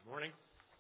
Morning.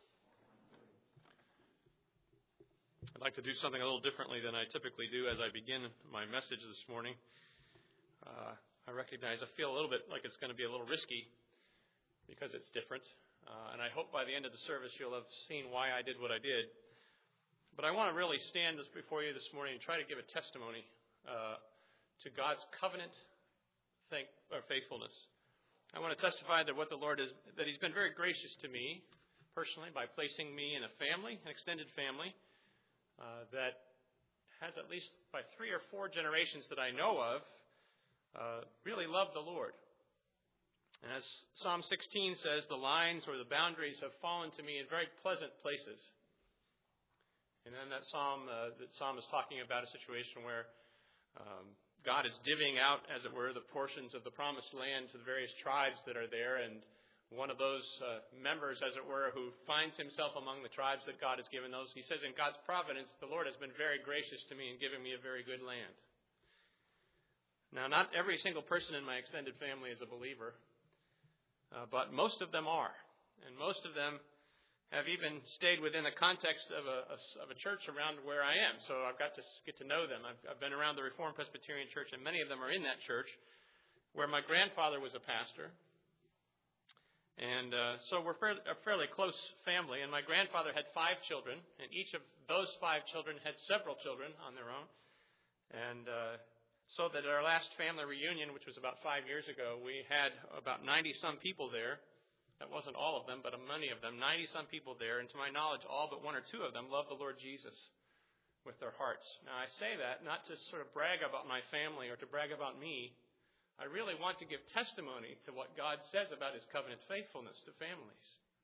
I'd like to do something a little differently than I typically do as I begin my message this morning. I feel a little bit like it's going to be a little risky because it's different. And I hope by the end of the service you'll have seen why I did what I did. But I want to really stand before you this morning and try to give a testimony to God's covenant faithfulness. I want to testify that what the Lord is, that He's been very gracious to me personally by placing me in a family, an extended family, that has at least by 3 or 4 generations that I know of, really love the Lord. And as Psalm 16 says, the lines or the boundaries have fallen to me in very pleasant places. And then that psalm is talking about a situation where God is divvying out, as it were, the portions of the promised land to the various tribes that are there. And one of those members, as it were, who finds himself among the tribes that God has given those, he says, in God's providence, the Lord has been very gracious to me in giving me a very good land. Now, not every single person in my extended family is a believer, but most of them are. And most of them have even stayed within the context of a church around where I am. So I've got to get to know them. I've been around the Reformed Presbyterian Church, and many of them are in that church, where my grandfather was a pastor. And so we're a fairly close family. And my grandfather had 5 children, and each of those 5 children had several children on their own. And so that at our last family reunion, which was about 5 years ago, we had about 90-some people there. That wasn't all of them, but many of them, 90-some people there. And to my knowledge, all but 1 or 2 of them love the Lord Jesus with their hearts. Now, I say that not to sort of brag about my family or to brag about me. I really want to give testimony to what God says about His covenant faithfulness to families.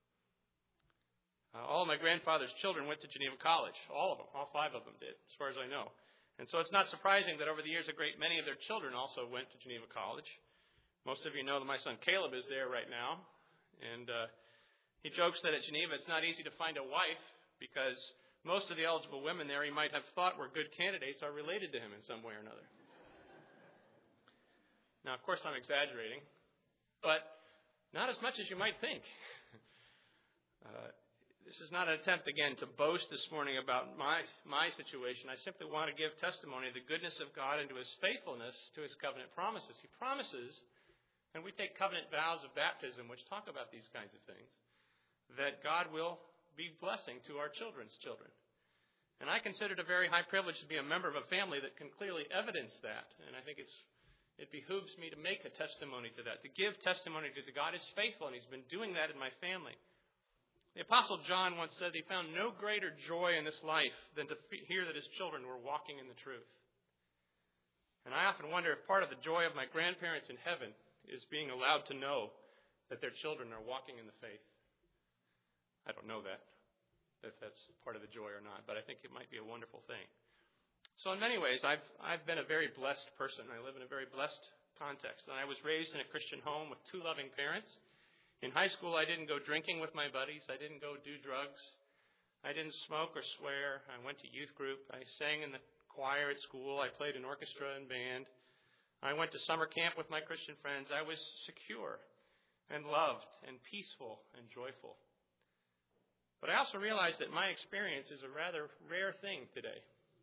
All of my grandfather's children went to Geneva College. All of them. All 5 of them did, as far as I know. And so it's not surprising that over the years a great many of their children also went to Geneva College. Most of you know that my son Caleb is there right now. And he jokes that at Geneva it's not easy to find a wife because most of the eligible women there he might have thought were good candidates are related to him in some way or another. Now, of course, I'm exaggerating, but not as much as you might think. This is not an attempt, again, to boast this morning about my situation. I simply want to give testimony of the goodness of God and to His faithfulness to His covenant promises. He promises, and we take covenant vows of baptism, which talk about these kinds of things, that God will be blessing to our children's children. And I consider it a very high privilege to be a member of a family that can clearly evidence that. And I think it behooves me to make a testimony to that, to give testimony to God is faithful, and He's been doing that in my family. The Apostle John once said he found no greater joy in this life than to hear that his children were walking in the truth. And I often wonder if part of the joy of my grandparents in heaven is being allowed to know that their children are walking in the faith. I don't know that, if that's part of the joy or not, but I think it might be a wonderful thing. So in many ways, I've been a very blessed person. I live in a very blessed context. And I was raised in a Christian home with 2 loving parents. In high school, I didn't go drinking with my buddies. I didn't go do drugs. I didn't smoke or swear. I went to youth group. I sang in the choir at school. I played in orchestra and band. I went to summer camp with my Christian friends. I was secure and loved and peaceful and joyful. But I also realized that my experience is a rather rare thing today.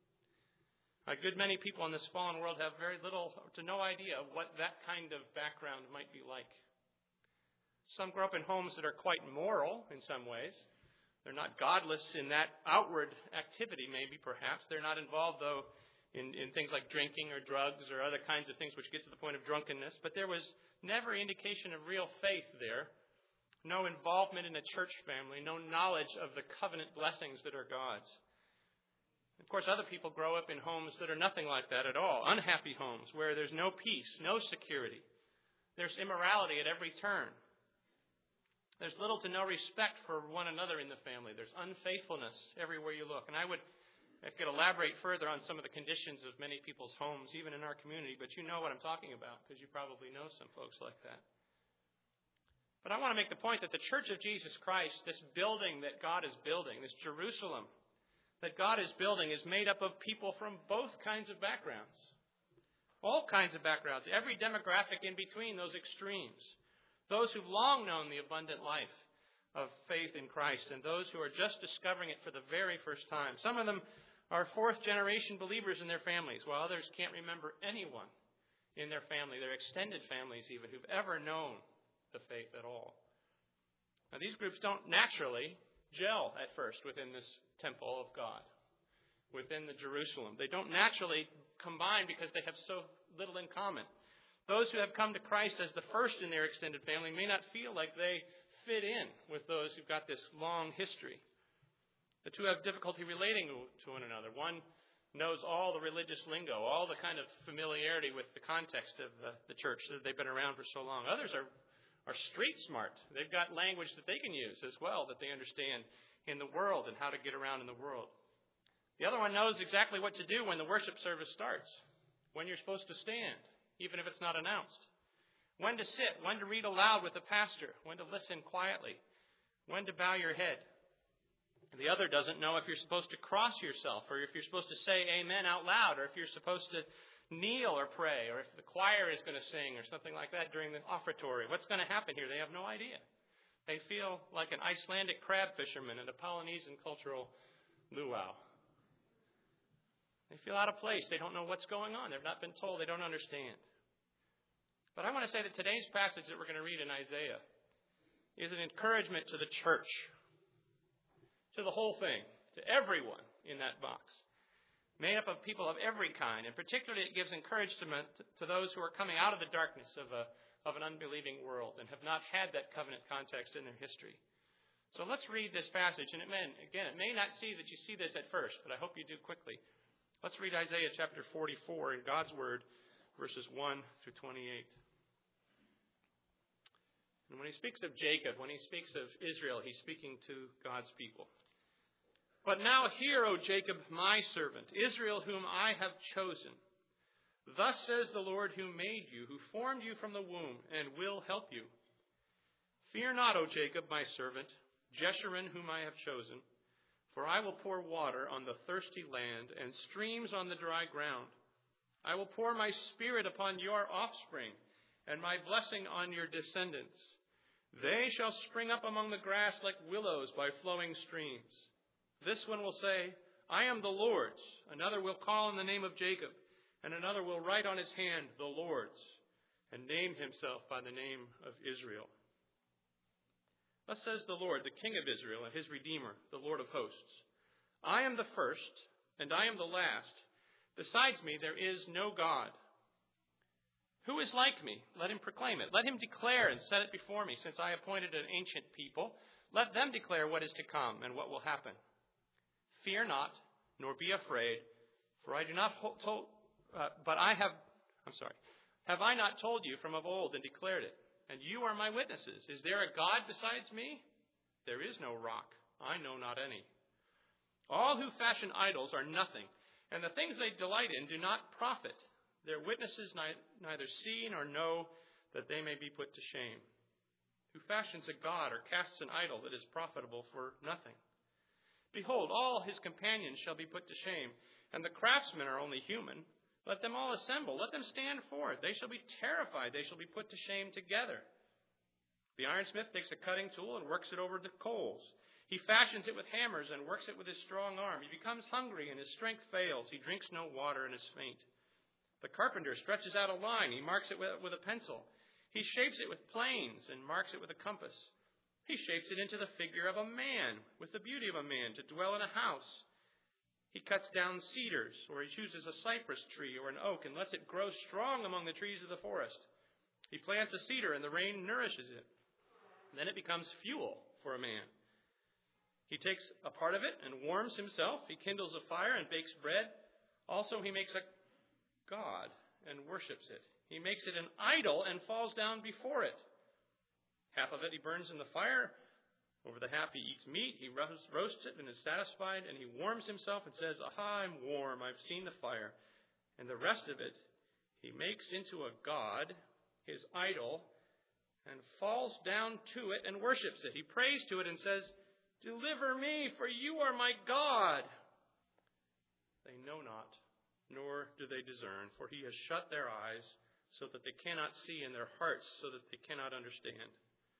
A good many people in this fallen world have very little to no idea of what that kind of background might be like. Some grow up in homes that are quite moral in some ways. They're not godless in that outward activity, maybe, perhaps. They're not involved, though, in things like drinking or drugs or other kinds of things which get to the point of drunkenness. But there was never indication of real faith there. No involvement in a church family. No knowledge of the covenant blessings that are God's. Of course, other people grow up in homes that are nothing like that at all. Unhappy homes where there's no peace, no security. There's immorality at every turn. There's little to no respect for one another in the family. There's unfaithfulness everywhere you look. And I could elaborate further on some of the conditions of many people's homes, even in our community, but you know what I'm talking about because you probably know some folks like that. But I want to make the point that the Church of Jesus Christ, this building that God is building, this Jerusalem that God is building, is made up of people from both kinds of backgrounds. All kinds of backgrounds, every demographic in between those extremes. Those who've long known the abundant life of faith in Christ and those who are just discovering it for the very first time. Some of them are fourth-generation believers in their families, while others can't remember anyone in their family, their extended families even, who've ever known the faith at all. Now, these groups don't naturally gel at first within this temple of God, within the Jerusalem. They don't naturally combine because they have so little in common. Those who have come to Christ as the first in their extended family may not feel like they fit in with those who've got this long history. The two have difficulty relating to one another. One knows all the religious lingo, all the kind of familiarity with the context of the church that they've been around for so long. Others are street smart. They've got language that they can use as well that they understand in the world and how to get around in the world. The other one knows exactly what to do when the worship service starts, when you're supposed to stand, even if it's not announced, when to sit, when to read aloud with the pastor, when to listen quietly, when to bow your head. The other doesn't know if you're supposed to cross yourself, or if you're supposed to say amen out loud, or if you're supposed to kneel or pray, or if the choir is going to sing or something like that during the offertory. What's going to happen here? They have no idea. They feel like an Icelandic crab fisherman in a Polynesian cultural luau. They feel out of place. They don't know what's going on. They've not been told. They don't understand. But I want to say that today's passage that we're going to read in Isaiah is an encouragement to the church, to the whole thing, to everyone in that box, made up of people of every kind. And particularly it gives encouragement to those who are coming out of the darkness of an unbelieving world and have not had that covenant context in their history. So let's read this passage. And it may not see that you see this at first, but I hope you do quickly. Let's read Isaiah chapter 44 in God's Word, verses 1 through 28. And when he speaks of Jacob, when he speaks of Israel, he's speaking to God's people. But now hear, O Jacob, my servant, Israel, whom I have chosen. Thus says the Lord who made you, who formed you from the womb, and will help you. Fear not, O Jacob, my servant, Jeshurun, whom I have chosen. For I will pour water on the thirsty land, and streams on the dry ground. I will pour my spirit upon your offspring, and my blessing on your descendants. They shall spring up among the grass like willows by flowing streams. This one will say, I am the Lord's. Another will call on the name of Jacob, and another will write on his hand, the Lord's, and name himself by the name of Israel. Thus says the Lord, the King of Israel and his Redeemer, the Lord of hosts. I am the first, and I am the last. Besides me, there is no God. Who is like me? Let him proclaim it. Let him declare and set it before me, since I appointed an ancient people. Let them declare what is to come and what will happen. Fear not, nor be afraid, for I do not have I not told you from of old and declared it? And you are my witnesses. Is there a God besides me? There is no rock. I know not any. All who fashion idols are nothing, and the things they delight in do not profit. Their witnesses neither see nor know, that they may be put to shame. Who fashions a god or casts an idol that is profitable for nothing? Behold, all his companions shall be put to shame, and the craftsmen are only human. Let them all assemble. Let them stand forth. They shall be terrified. They shall be put to shame together. The ironsmith takes a cutting tool and works it over the coals. He fashions it with hammers and works it with his strong arm. He becomes hungry and his strength fails. He drinks no water and is faint. The carpenter stretches out a line. He marks it with a pencil. He shapes it with planes and marks it with a compass. He shapes it into the figure of a man, with the beauty of a man, to dwell in a house. He cuts down cedars, or he chooses a cypress tree or an oak and lets it grow strong among the trees of the forest. He plants a cedar and the rain nourishes it. Then it becomes fuel for a man. He takes a part of it and warms himself. He kindles a fire and bakes bread. Also he makes a god and worships it. He makes it an idol and falls down before it. Half of it he burns in the fire. Over the half he eats meat. He roasts it and is satisfied. And he warms himself and says, Aha, I'm warm. I've seen the fire. And the rest of it he makes into a god, his idol, and falls down to it and worships it. He prays to it and says, Deliver me, for you are my God. They know not, nor do they discern, for he has shut their eyes so that they cannot see, and their hearts so that they cannot understand.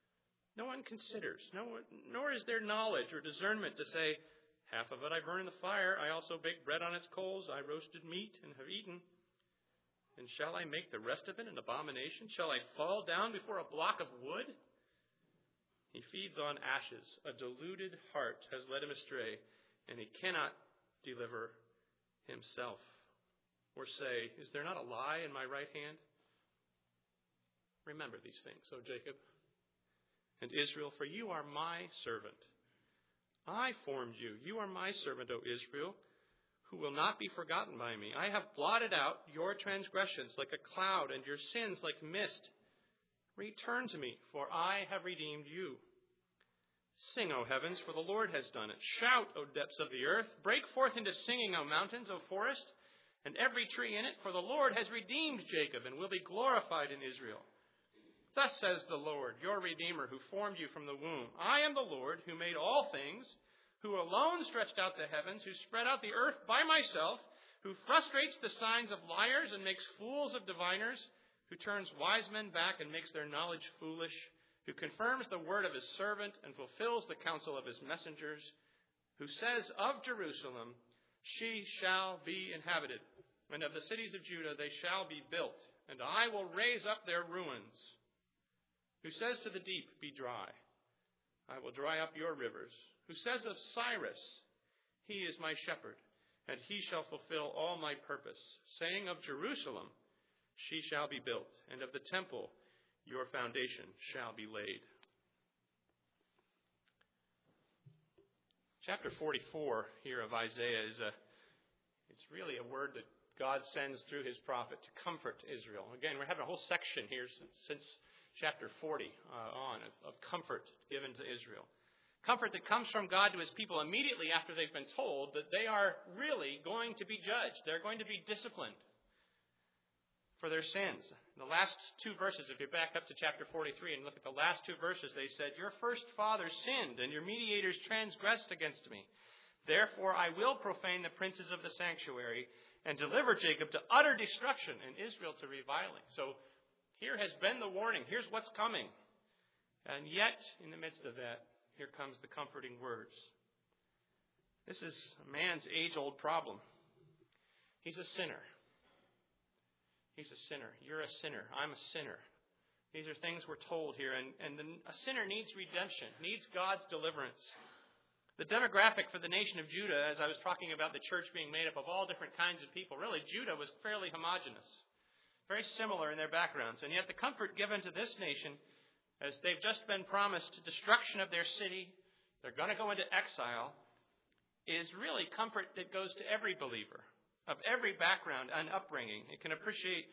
No one considers, nor is there knowledge or discernment to say, half of it I burn in the fire, I also bake bread on its coals, I roasted meat and have eaten. And shall I make the rest of it an abomination? Shall I fall down before a block of wood? He feeds on ashes. A deluded heart has led him astray, and he cannot deliver himself. Or say, is there not a lie in my right hand? Remember these things, O Jacob and Israel, for you are my servant. I formed you. You are my servant, O Israel, who will not be forgotten by me. I have blotted out your transgressions like a cloud and your sins like mist. Return to me, for I have redeemed you. Sing, O heavens, for the Lord has done it. Shout, O depths of the earth. Break forth into singing, O mountains, O forest, and every tree in it, for the Lord has redeemed Jacob and will be glorified in Israel. Thus says the Lord, your Redeemer, who formed you from the womb. I am the Lord, who made all things, who alone stretched out the heavens, who spread out the earth by myself, who frustrates the signs of liars and makes fools of diviners, who turns wise men back and makes their knowledge foolish, who confirms the word of his servant and fulfills the counsel of his messengers, who says of Jerusalem, she shall be inhabited, and of the cities of Judah they shall be built, and I will raise up their ruins. Who says to the deep, be dry, I will dry up your rivers. Who says of Cyrus, he is my shepherd, and he shall fulfill all my purpose, saying of Jerusalem, she shall be built, and of the temple, your foundation shall be laid. Chapter 44 here of Isaiah it's really a word that God sends through his prophet to comfort Israel. Again, we're having a whole section here since chapter 40 of comfort given to Israel. Comfort that comes from God to his people immediately after they've been told that they are really going to be judged. They're going to be disciplined for their sins. The last two verses, if you back up to chapter 43 and look at the last two verses, they said, your first fathers sinned and your mediators transgressed against me. Therefore I will profane the princes of the sanctuary and deliver Jacob to utter destruction and Israel to reviling. So here has been the warning. Here's what's coming. And yet, in the midst of that, here comes the comforting words. This is a man's age-old problem. He's a sinner. He's a sinner. You're a sinner. I'm a sinner. These are things we're told here. And a sinner needs redemption, needs God's deliverance. The demographic for the nation of Judah, as I was talking about the church being made up of all different kinds of people, really Judah was fairly homogeneous. Very similar in their backgrounds. And yet the comfort given to this nation, as they've just been promised destruction of their city, they're going to go into exile, is really comfort that goes to every believer, of every background and upbringing. It can appreciate,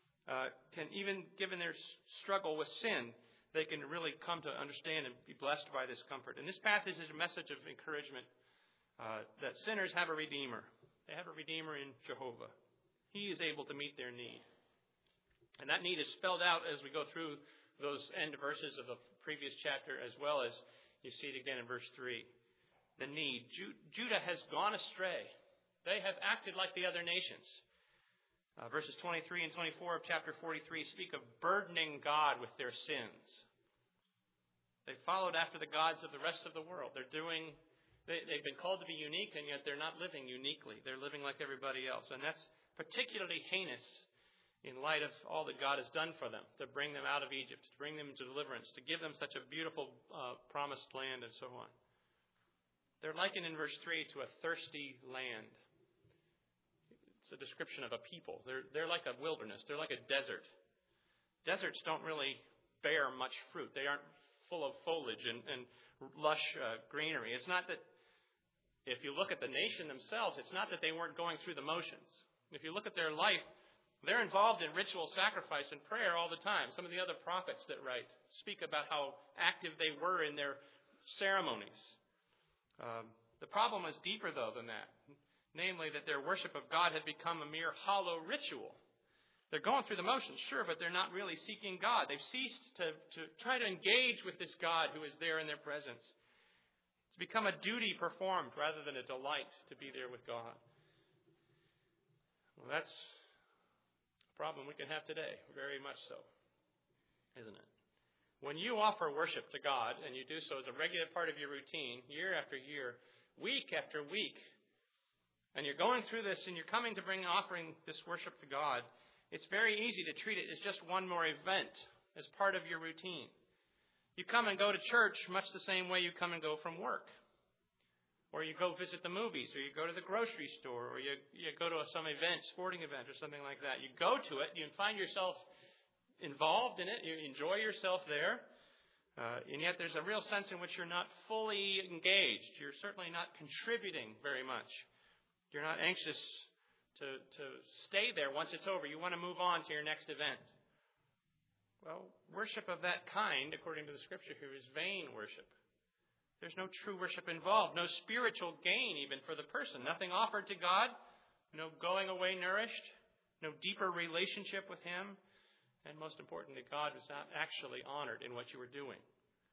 even given their struggle with sin, they can really come to understand and be blessed by this comfort. And this passage is a message of encouragement that sinners have a Redeemer. They have a Redeemer in Jehovah. He is able to meet their need. And that need is spelled out as we go through those end verses of the previous chapter, as well as you see it again in verse 3. The need. Judah has gone astray. They have acted like the other nations. Verses 23 and 24 of chapter 43 speak of burdening God with their sins. They followed after the gods of the rest of the world. They've been called to be unique, and yet they're not living uniquely. They're living like everybody else. And that's particularly heinous in light of all that God has done for them, to bring them out of Egypt, to bring them to deliverance, to give them such a beautiful promised land and so on. They're likened in verse 3 to a thirsty land. It's a description of a people. They're like a wilderness. They're like a desert. Deserts don't really bear much fruit. They aren't full of foliage and lush greenery. It's not that, if you look at the nation themselves, it's not that they weren't going through the motions. If you look at their life, they're involved in ritual sacrifice and prayer all the time. Some of the other prophets that write speak about how active they were in their ceremonies. The problem is deeper, though, than that. Namely, that their worship of God had become a mere hollow ritual. They're going through the motions, sure, but they're not really seeking God. They've ceased to try to engage with this God who is there in their presence. It's become a duty performed rather than a delight to be there with God. Well, that's a problem we can have today, very much so, isn't it? When you offer worship to God, and you do so as a regular part of your routine, year after year, week after week, and you're going through this and you're coming to offering this worship to God, it's very easy to treat it as just one more event, as part of your routine. You come and go to church much the same way you come and go from work. Or you go visit the movies, or you go to the grocery store, or you go to some event, sporting event, or something like that. You go to it, you find yourself involved in it, you enjoy yourself there, and yet there's a real sense in which you're not fully engaged. You're certainly not contributing very much. You're not anxious to stay there once it's over. You want to move on to your next event. Well, worship of that kind, according to the Scripture here, is vain worship. There's no true worship involved, no spiritual gain even for the person. Nothing offered to God, no going away nourished, no deeper relationship with Him, and most importantly, God was not actually honored in what you were doing.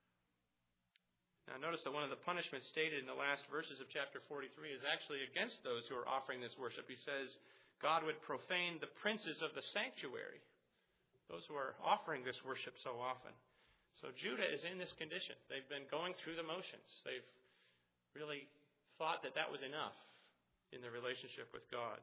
Now notice that one of the punishments stated in the last verses of chapter 43 is actually against those who are offering this worship. He says God would profane the princes of the sanctuary, those who are offering this worship so often. So Judah is in this condition. They've been going through the motions. They've really thought that was enough in their relationship with God.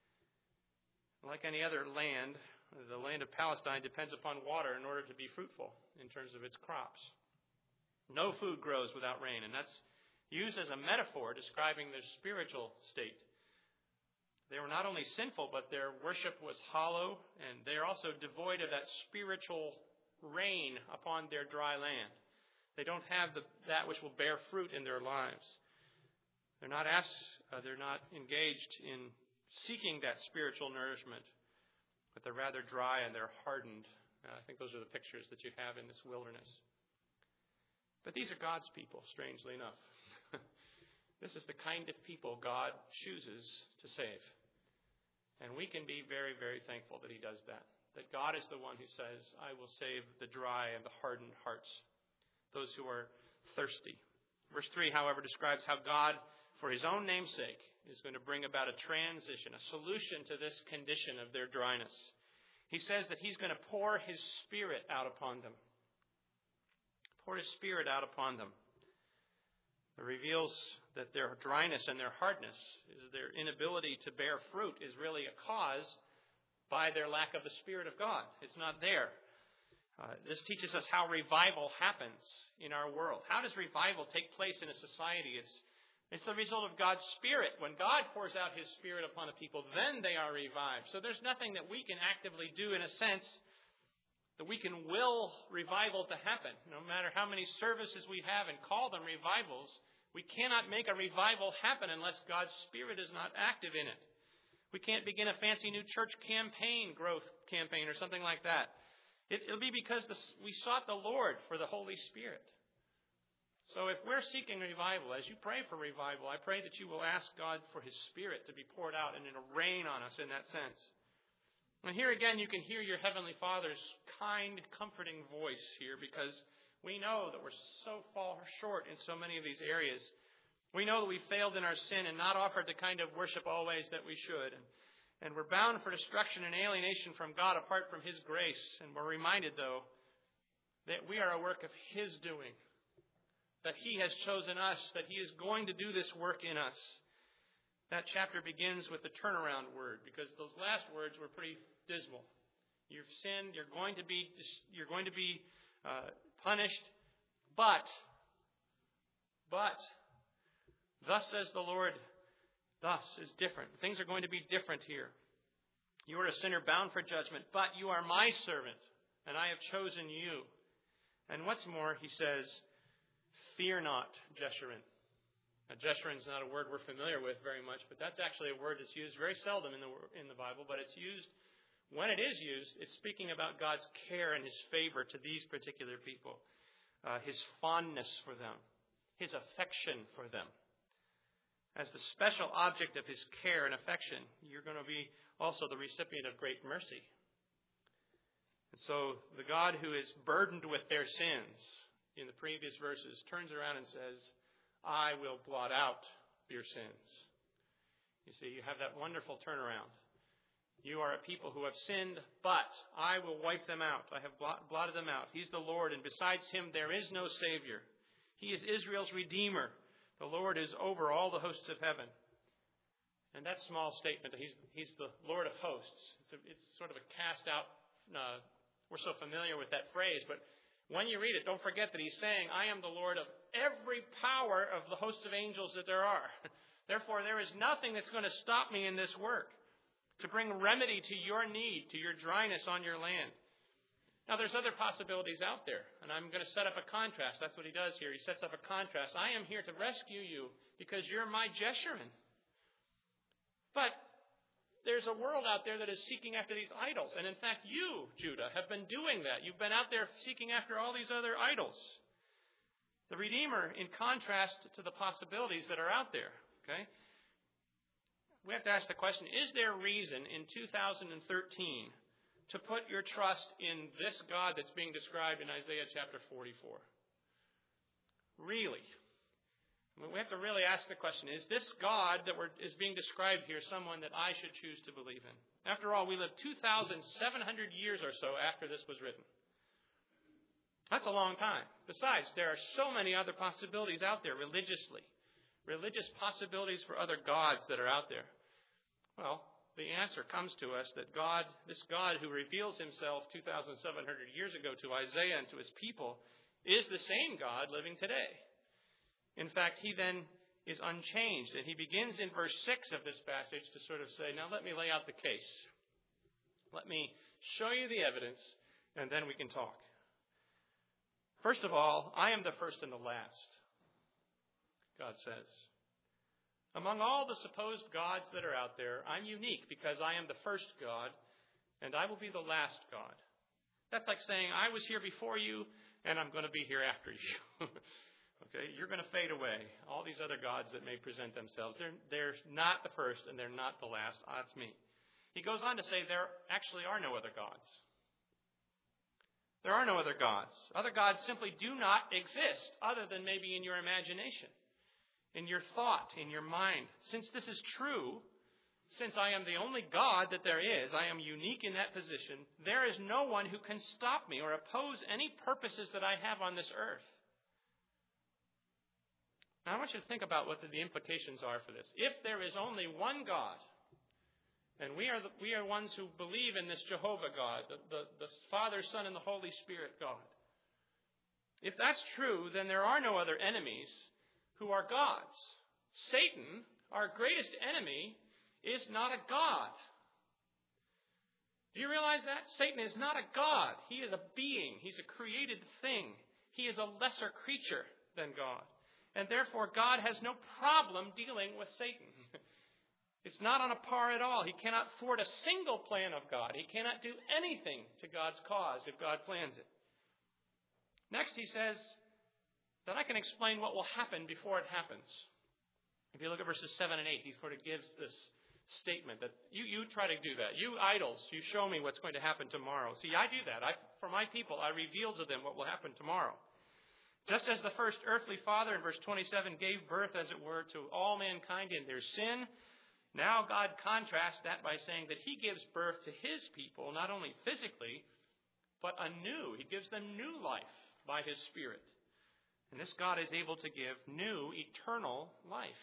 Like any other land, the land of Palestine depends upon water in order to be fruitful in terms of its crops. No food grows without rain, and that's used as a metaphor describing their spiritual state. They were not only sinful, but their worship was hollow, and they are also devoid of that spiritual rain upon their dry land. They don't have that which will bear fruit in their lives. They're not engaged in seeking that spiritual nourishment, but they're rather dry and they're hardened. I think those are the pictures that you have in this wilderness. But these are God's people, strangely enough. This is the kind of people God chooses to save. And we can be very, very thankful that He does that. That God is the one who says, I will save the dry and the hardened hearts, those who are thirsty. Verse 3, however, describes how God, for His own name's sake, is going to bring about a transition, a solution to this condition of their dryness. He says that He's going to pour His Spirit out upon them. Pour His Spirit out upon them. It reveals that their dryness and their hardness, their inability to bear fruit, is really a cause by their lack of the Spirit of God. It's not there. This teaches us how revival happens in our world. How does revival take place in a society? It's the result of God's Spirit. When God pours out His Spirit upon a people, then they are revived. So there's nothing that we can actively do, in a sense, that we can will revival to happen. No matter how many services we have and call them revivals, we cannot make a revival happen unless God's Spirit is not active in it. We can't begin a fancy new church campaign, growth campaign, or something like that. It'll be because we sought the Lord for the Holy Spirit. So if we're seeking revival, as you pray for revival, I pray that you will ask God for His Spirit to be poured out and it'll rain on us in that sense. And here again, you can hear your Heavenly Father's kind, comforting voice here, because we know that we're so far short in so many of these areas. We know that we failed in our sin and not offered the kind of worship always that we should. And we're bound for destruction and alienation from God apart from His grace. And we're reminded, though, that we are a work of His doing. That He has chosen us, that He is going to do this work in us. That chapter begins with the turnaround word, because those last words were pretty dismal. You've sinned, you're going to be punished, but thus says the Lord, thus is different. Things are going to be different here. You are a sinner bound for judgment, but you are my servant, and I have chosen you. And what's more, He says, fear not, Jeshurun. Now, Jeshurun is not a word we're familiar with very much, but that's actually a word that's used very seldom in the Bible, but it's used, when it is used, it's speaking about God's care and His favor to these particular people, His fondness for them, His affection for them. As the special object of His care and affection, you're going to be also the recipient of great mercy. And so the God who is burdened with their sins in the previous verses turns around and says, I will blot out your sins. You see, you have that wonderful turnaround. You are a people who have sinned, but I will wipe them out. I have blotted them out. He's the Lord, and besides him there is no Savior. He is Israel's Redeemer. The Lord is over all the hosts of heaven. And that small statement, he's the Lord of hosts, it's sort of a cast out, we're so familiar with that phrase, but when you read it, don't forget that he's saying, I am the Lord of every power of the hosts of angels that there are. Therefore, there is nothing that's going to stop me in this work to bring remedy to your need, to your dryness on your land. Now, there's other possibilities out there, and I'm going to set up a contrast. That's what he does here. He sets up a contrast. I am here to rescue you because you're my Jeshurun. But there's a world out there that is seeking after these idols. And in fact, you, Judah, have been doing that. You've been out there seeking after all these other idols. The Redeemer, in contrast to the possibilities that are out there, okay? We have to ask the question, is there reason in 2013 to put your trust in this God that's being described in Isaiah chapter 44? Really? We have to really ask the question, is this God that is being described here someone that I should choose to believe in? After all, we live 2,700 years or so after this was written. That's a long time. Besides, there are so many other possibilities out there religiously. Religious possibilities for other gods that are out there. Well, the answer comes to us that God, this God who reveals himself 2,700 years ago to Isaiah and to his people, is the same God living today. In fact, he then is unchanged. And he begins in verse 6 of this passage to sort of say, now let me lay out the case. Let me show you the evidence, and then we can talk. First of all, I am the first and the last, God says. Among all the supposed gods that are out there, I'm unique because I am the first God, and I will be the last God. That's like saying, I was here before you, and I'm going to be here after you. Okay, you're going to fade away. All these other gods that may present themselves, they're not the first and they're not the last. That's me. He goes on to say there actually are no other gods. There are no other gods. Other gods simply do not exist other than maybe in your imagination, in your thought, in your mind. Since this is true, since I am the only God that there is, I am unique in that position, there is no one who can stop me or oppose any purposes that I have on this earth. Now, I want you to think about what the implications are for this. If there is only one God, and we are ones who believe in this Jehovah God, the Father, Son, and the Holy Spirit God. If that's true, then there are no other enemies who are gods. Satan, our greatest enemy, is not a god. Do you realize that? Satan is not a god. He is a being. He's a created thing. He is a lesser creature than God. And therefore, God has no problem dealing with Satan. It's not on a par at all. He cannot thwart a single plan of God. He cannot do anything to God's cause if God plans it. Next, he says that I can explain what will happen before it happens. If you look at verses 7 and 8, he sort of gives this statement that you try to do that. You idols, you show me what's going to happen tomorrow. See, I do that. For my people, I reveal to them what will happen tomorrow. Just as the first earthly father in verse 27 gave birth, as it were, to all mankind in their sin, now God contrasts that by saying that he gives birth to his people, not only physically, but anew. He gives them new life by his Spirit. And this God is able to give new, eternal life.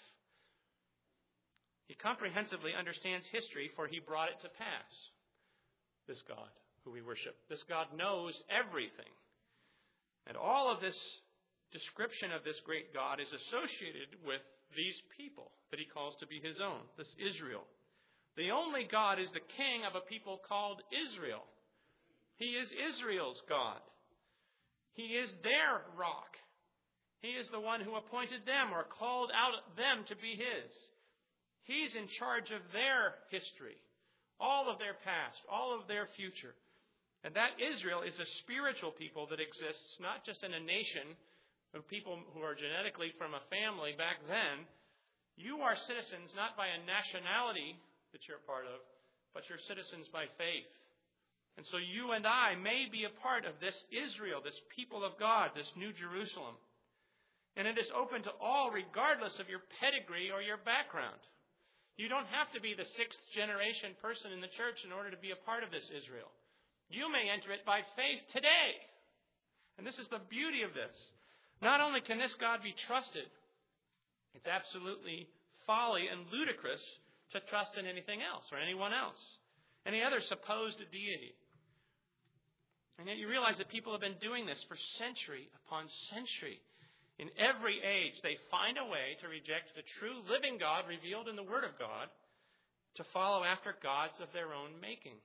He comprehensively understands history, for he brought it to pass. This God who we worship. This God knows everything. And all of this description of this great God is associated with these people that he calls to be his own, this Israel. The only God is the king of a people called Israel. He is Israel's God. He is their rock. He is the one who appointed them or called out them to be his. He's in charge of their history, all of their past, all of their future. And that Israel is a spiritual people that exists not just in a nation of people who are genetically from a family back then. You are citizens not by a nationality that you're a part of, but you're citizens by faith. And so you and I may be a part of this Israel, this people of God, this New Jerusalem. And it is open to all regardless of your pedigree or your background. You don't have to be the 6th generation person in the church in order to be a part of this Israel. You may enter it by faith today. And this is the beauty of this. Not only can this God be trusted, it's absolutely folly and ludicrous to trust in anything else or anyone else, any other supposed deity. And yet you realize that people have been doing this for century upon century. In every age, they find a way to reject the true living God revealed in the Word of God to follow after gods of their own making.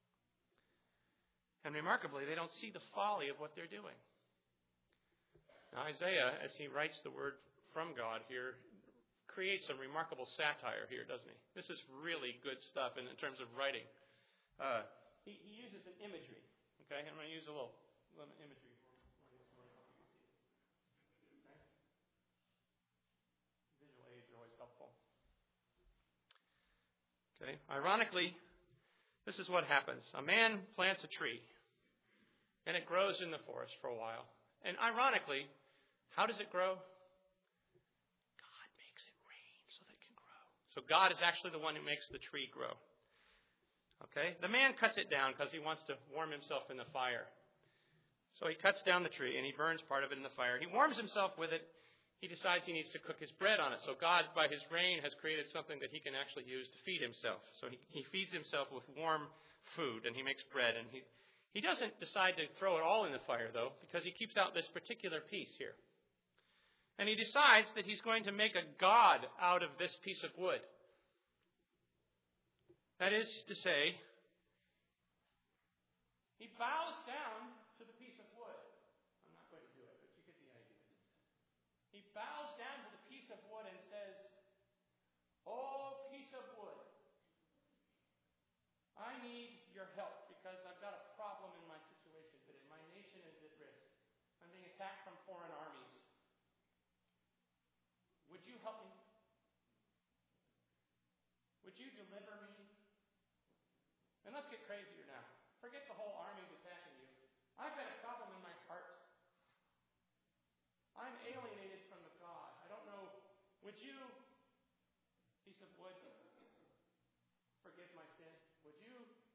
And remarkably, they don't see the folly of what they're doing. Now, Isaiah, as he writes the word from God here, creates some remarkable satire here, doesn't he? This is really good stuff in terms of writing. He uses an imagery. Okay, I'm going to use a little imagery for you. Okay? Visual aids are always helpful. Okay, ironically, this is what happens. A man plants a tree, and it grows in the forest for a while. And ironically, how does it grow? God makes it rain so that it can grow. So God is actually the one who makes the tree grow. Okay? The man cuts it down because he wants to warm himself in the fire. So he cuts down the tree and he burns part of it in the fire. He warms himself with it. He decides he needs to cook his bread on it. So God, by his rain, has created something that he can actually use to feed himself. So he feeds himself with warm food and he makes bread. And he doesn't decide to throw it all in the fire, though, because he keeps out this particular piece here. And he decides that he's going to make a god out of this piece of wood. That is to say, he bows down to the piece of wood. I'm not going to do it, but you get the idea. He bows down to the piece of wood and says, "Oh, piece of wood, I need your help because I've got a problem in my situation today. My nation is at risk. I'm being attacked from foreign armies. Would you help me? Would you deliver me?" And let's get crazier now. Forget the whole army attacking you. I've got a problem in my heart. I'm alienated from the God. I don't know. Would you, piece of wood, forgive my sin? Would you?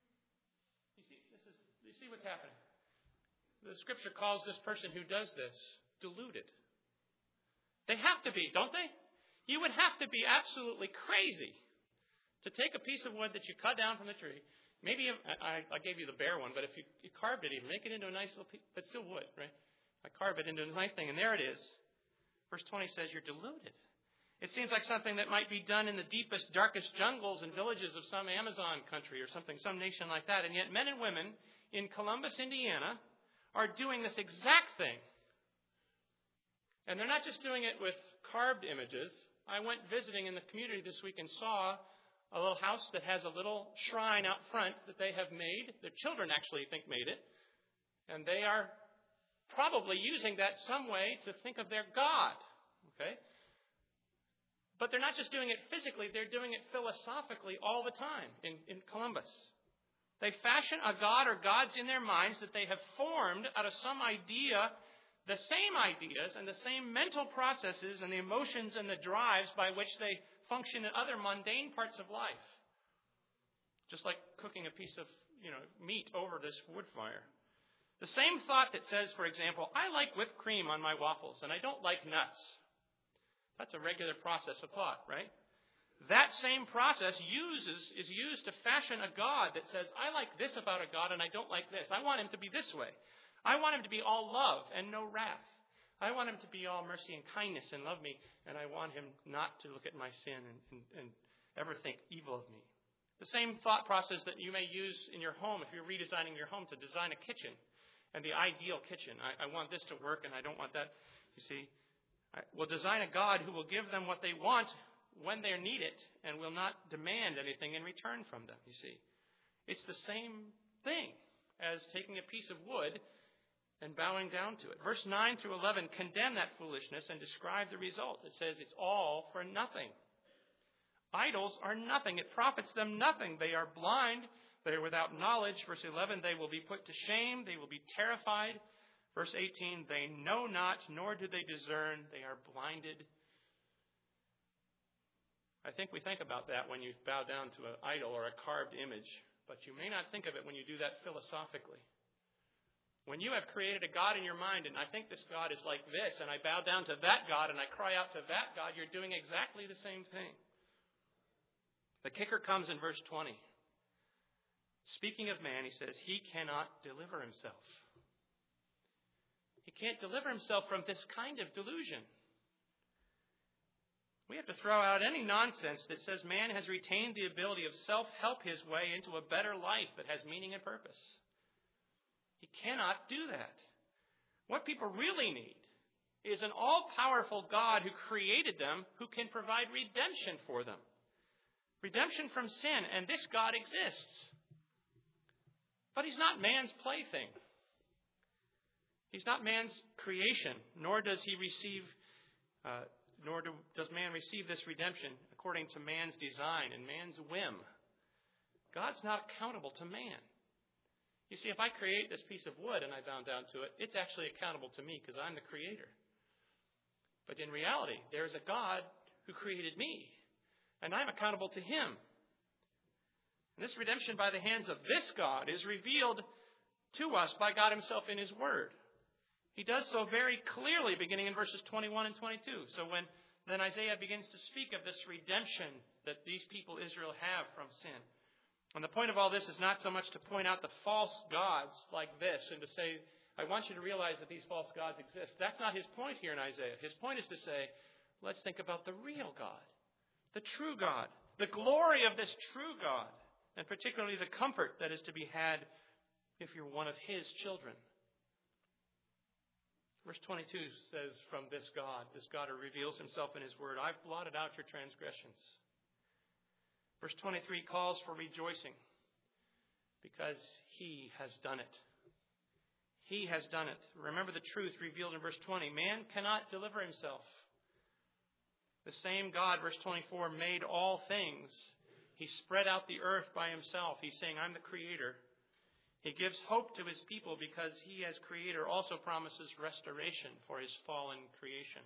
You see what's happening? The Scripture calls this person who does this deluded. They have to be, don't they? You would have to be absolutely crazy to take a piece of wood that you cut down from the tree. Maybe I gave you the bare one, but if you carved it, even make it into a nice little piece, but still wood, right? I carve it into a nice thing, and there it is. Verse 20 says you're deluded. It seems like something that might be done in the deepest, darkest jungles and villages of some Amazon country or something, some nation like that. And yet men and women in Columbus, Indiana, are doing this exact thing. And they're not just doing it with carved images. I went visiting in the community this week and saw a little house that has a little shrine out front that they have made. Their children actually think made it. And they are probably using that some way to think of their God. Okay? But they're not just doing it physically, they're doing it philosophically all the time in Columbus. They fashion a god or gods in their minds that they have formed out of some idea, the same ideas and the same mental processes and the emotions and the drives by which they function in other mundane parts of life. Just like cooking a piece of, meat over this wood fire. The same thought that says, for example, I like whipped cream on my waffles and I don't like nuts. That's a regular process of thought, right? That same process is used to fashion a God that says, I like this about a God and I don't like this. I want him to be this way. I want him to be all love and no wrath. I want him to be all mercy and kindness and love me. And I want him not to look at my sin and ever think evil of me. The same thought process that you may use in your home if you're redesigning your home to design a kitchen and the ideal kitchen. I want this to work and I don't want that. You see, we'll design a God who will give them what they want when they need it and will not demand anything in return from them, you see. It's the same thing as taking a piece of wood and bowing down to it. Verse 9 through 11 condemn that foolishness and describe the result. It says it's all for nothing. Idols are nothing. It profits them nothing. They are blind. They are without knowledge. Verse 11, they will be put to shame. They will be terrified. Verse 18, they know not, nor do they discern. They are blinded. I think we think about that when you bow down to an idol or a carved image, but you may not think of it when you do that philosophically. When you have created a God in your mind, and I think this God is like this, and I bow down to that God and I cry out to that God, you're doing exactly the same thing. The kicker comes in verse 20. Speaking of man, he says, he cannot deliver himself. He can't deliver himself from this kind of delusion. We have to throw out any nonsense that says man has retained the ability of self-help his way into a better life that has meaning and purpose. He cannot do that. What people really need is an all-powerful God who created them, who can provide redemption for them. Redemption from sin, and this God exists. But he's not man's plaything. He's not man's creation, nor does man receive this redemption according to man's design and man's whim. God's not accountable to man. You see, if I create this piece of wood and I bow down to it, it's actually accountable to me because I'm the creator. But in reality, there's a God who created me, and I'm accountable to him. And this redemption by the hands of this God is revealed to us by God himself in his word. He does so very clearly beginning in verses 21 and 22. So when then Isaiah begins to speak of this redemption that these people Israel have from sin. And the point of all this is not so much to point out the false gods like this and to say, I want you to realize that these false gods exist. That's not his point here in Isaiah. His point is to say, let's think about the real God, the true God, the glory of this true God, and particularly the comfort that is to be had if you're one of his children. Verse 22 says, from this God who reveals himself in his word, I've blotted out your transgressions. Verse 23 calls for rejoicing because he has done it. He has done it. Remember the truth revealed in verse 20. Man cannot deliver himself. The same God, verse 24, made all things. He spread out the earth by himself. He's saying, I'm the creator. He gives hope to his people because he, as creator, also promises restoration for his fallen creation.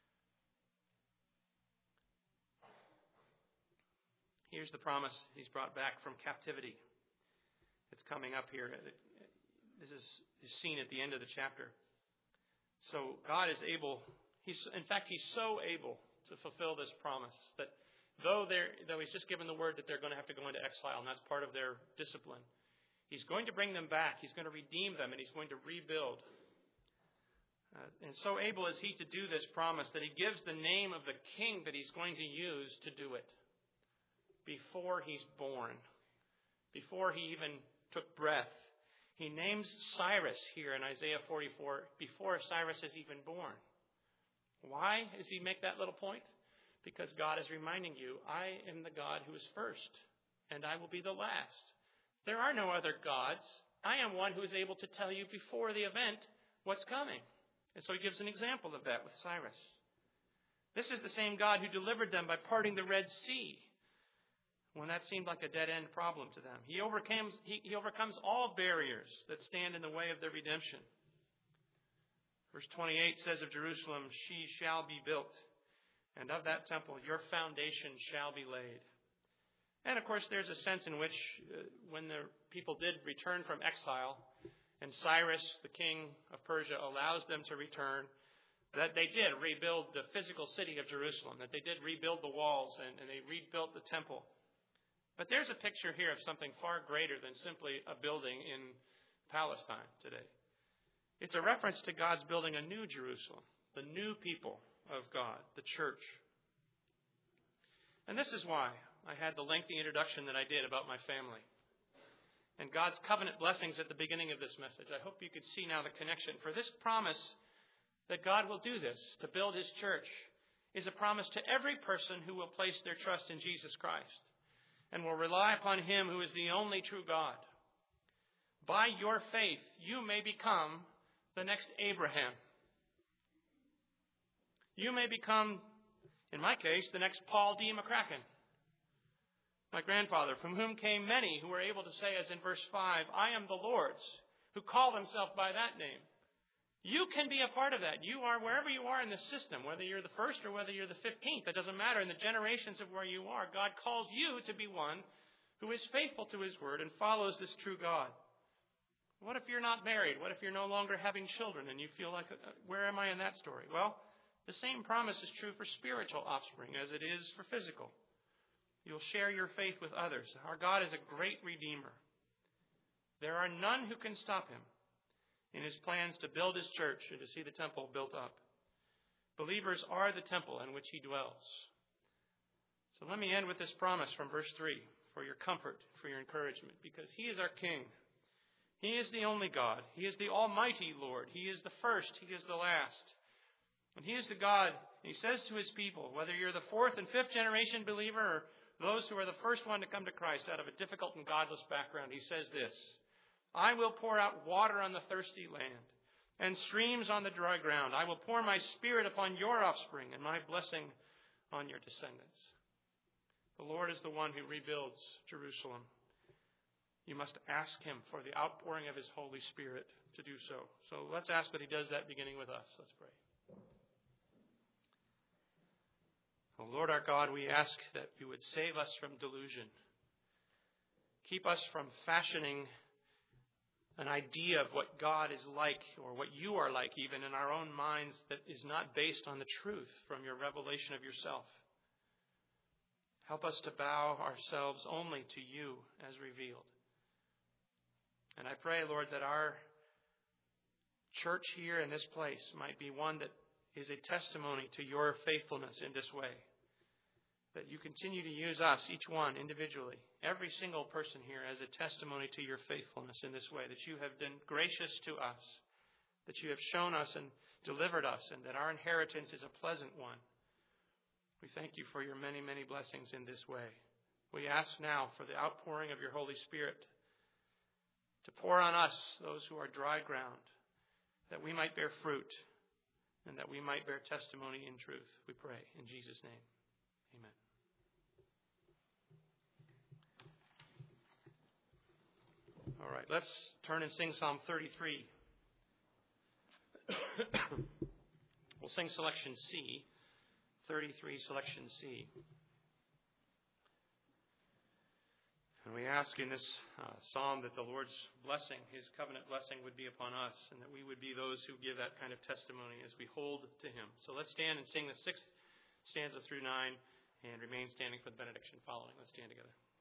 Here's the promise he's brought back from captivity. It's coming up here. This is seen at the end of the chapter. So God is able, he's so able to fulfill this promise that though he's just given the word that they're going to have to go into exile, and that's part of their discipline, he's going to bring them back. He's going to redeem them, and he's going to rebuild. And so able is he to do this promise that he gives the name of the king that he's going to use to do it. Before he's born, before he even took breath. He names Cyrus here in Isaiah 44 before Cyrus is even born. Why does he make that little point? Because God is reminding you, I am the God who is first, and I will be the last. There are no other gods. I am one who is able to tell you before the event what's coming. And so he gives an example of that with Cyrus. This is the same God who delivered them by parting the Red Sea when that seemed like a dead-end problem to them. He overcomes all barriers that stand in the way of their redemption. Verse 28 says of Jerusalem, she shall be built, and of that temple your foundation shall be laid. And of course there's a sense in which when the people did return from exile, and Cyrus, the king of Persia, allows them to return, that they did rebuild the physical city of Jerusalem, that they did rebuild the walls, and they rebuilt the temple. But there's a picture here of something far greater than simply a building in Palestine today. It's a reference to God's building a new Jerusalem, the new people of God, the church. And this is why I had the lengthy introduction that I did about my family and God's covenant blessings at the beginning of this message. I hope you could see now the connection. For this promise that God will do this, to build his church, is a promise to every person who will place their trust in Jesus Christ and will rely upon him who is the only true God. By your faith, you may become the next Abraham. You may become, in my case, the next Paul D. McCracken, my grandfather, from whom came many who were able to say, as in verse 5, I am the Lord's, who called himself by that name. You can be a part of that. You are wherever you are in the system, whether you're the first or whether you're the 15th. That doesn't matter. In the generations of where you are, God calls you to be one who is faithful to His Word and follows this true God. What if you're not married? What if you're no longer having children and you feel like, where am I in that story? Well, the same promise is true for spiritual offspring as it is for physical. You'll share your faith with others. Our God is a great Redeemer. There are none who can stop Him in His plans to build His church and to see the temple built up. Believers are the temple in which He dwells. So let me end with this promise from verse 3 for your comfort, for your encouragement, because He is our King. He is the only God. He is the Almighty Lord. He is the first. He is the last. And He is the God, He says to His people, whether you're the fourth and fifth generation believer or those who are the first one to come to Christ out of a difficult and godless background, He says this, I will pour out water on the thirsty land and streams on the dry ground. I will pour my Spirit upon your offspring and my blessing on your descendants. The Lord is the one who rebuilds Jerusalem. You must ask Him for the outpouring of His Holy Spirit to do so. So let's ask that He does that beginning with us. Let's pray. Oh Lord our God, we ask that You would save us from delusion. Keep us from fashioning an idea of what God is like or what You are like even in our own minds that is not based on the truth from Your revelation of Yourself. Help us to bow ourselves only to You as revealed. And I pray, Lord, that our church here in this place might be one that is a testimony to Your faithfulness in this way. That You continue to use us, each one individually, every single person here, as a testimony to Your faithfulness in this way. That You have been gracious to us, that You have shown us and delivered us, and that our inheritance is a pleasant one. We thank You for Your many, many blessings in this way. We ask now for the outpouring of Your Holy Spirit to pour on us, those who are dry ground, that we might bear fruit and that we might bear testimony in truth. We pray in Jesus' name. Amen. All right, let's turn and sing Psalm 33. We'll sing selection C, 33, selection C. And we ask in this psalm that the Lord's blessing, His covenant blessing, would be upon us, and that we would be those who give that kind of testimony as we hold to Him. So let's stand and sing the 6th stanza through 9 and remain standing for the benediction following. Let's stand together.